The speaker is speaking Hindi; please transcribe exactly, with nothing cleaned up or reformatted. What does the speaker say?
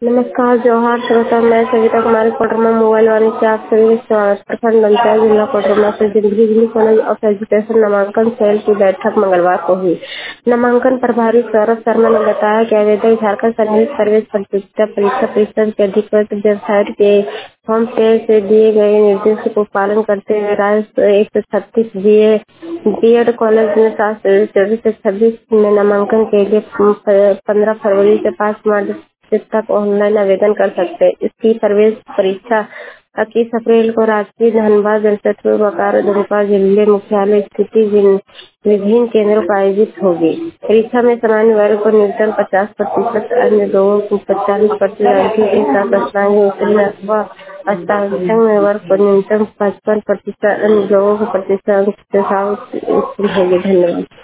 नमस्कार जोहार श्रोता, मैं सविता कुमारी कोटरमा मोबाइल वाणिज्य आप सभी स्वागत। प्रखंड पंचायत जिला कोटरमा से डिग्री कॉलेज ऑफ एजुकेशन नामांकन सेल की बैठक मंगलवार को हुई। नामांकन प्रभारी सौरभ शर्मा ने बताया कि आवेदक झारखंड सर्विस प्रवेश प्रतियोगिता परीक्षा परिषद के अधिकृत वेबसाइट के होम पेज से दिए गए निर्देशों को पालन करते हुए राज्य एक सौ छत्तीस B A B Ed college में सात से चौबीस से छब्बीस में नामांकन के लिए पंद्रह फरवरी से पाँच मार्च तक ऑनलाइन आवेदन कर सकते हैं। इसकी प्रवेश परीक्षा इक्कीस अप्रैल को राजगीर, धनबाद, जमशेदपुर, बोकारो, दुमका जिले मुख्यालय स्थित विभिन्न केंद्रों पर आयोजित होगी। परीक्षा में सामान्य वर्ग को न्यूनतम पचास प्रतिशत, अन्य लोगों को पचास प्रतिशत अंक के साथ अष्टांग उत्तीर्ण अथवा अष्टांग वर्ग को न्यूनतम पचपन प्रतिशत, अन्य लोगों को प्रतिशत अंक के साथ उत्तीर्ण होगी। धन्यवाद।